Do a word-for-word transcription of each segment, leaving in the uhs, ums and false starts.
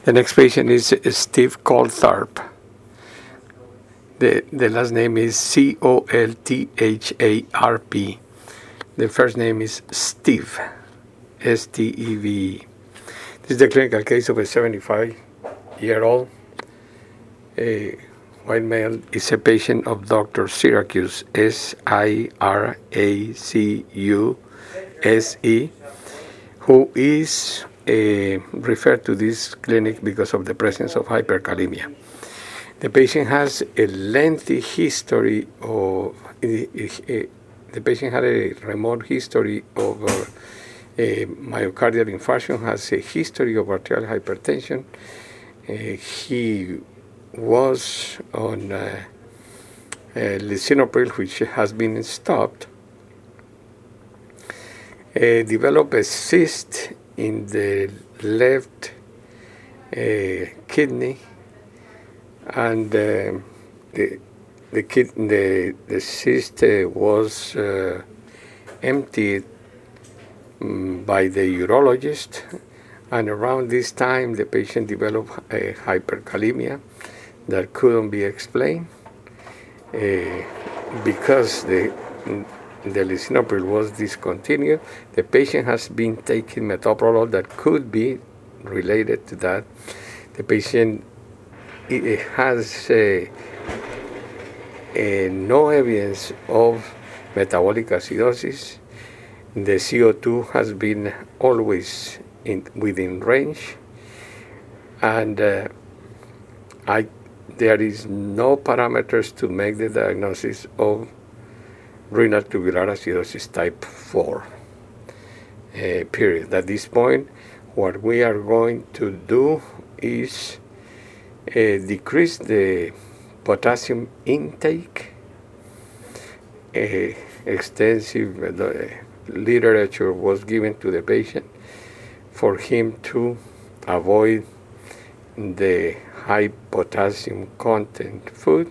The next patient is Steve Coltharp. The, the last name is C O L T H A R P. The first name is Steve, S T E V E. This is the clinical case of a seventy-five-year-old a white male. Is a patient of Doctor Syracuse, S I R A C U S E, who is uh, referred to this clinic because of the presence of hyperkalemia. The patient has a lengthy history of, uh, uh, the patient had a remote history of uh, a myocardial infarction, has a history of arterial hypertension. Uh, he was on uh, uh, lisinopril, which has been stopped. Uh, developed a cyst in the left uh, kidney, and uh, the the, kid, the the cyst uh, was uh, emptied um, by the urologist, and around this time the patient developed a hyperkalemia that couldn't be explained uh, because the the lisinopril was discontinued. The patient has been taking metoprolol that could be related to that. The patient it has uh, uh, no evidence of metabolic acidosis. The C O two has been always in, within range, and uh, I, there is no parameters to make the diagnosis of renal tubular acidosis type four, uh, period. At this point, what we are going to do is uh, decrease the potassium intake. Uh, extensive uh, literature was given to the patient for him to avoid the high potassium content food.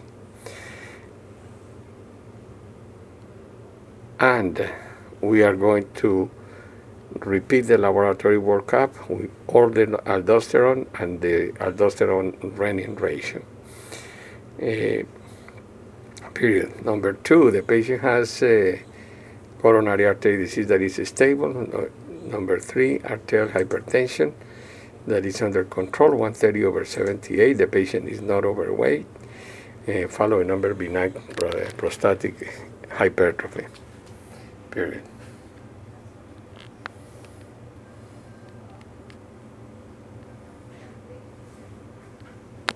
And we are going to repeat the laboratory workup with all the aldosterone and the aldosterone-renin ratio. Uh, period. Number two, the patient has a coronary artery disease that is stable. Number three, arterial hypertension that is under control, one thirty over seventy-eight. The patient is not overweight. Uh, following number benign prostatic hypertrophy. Period.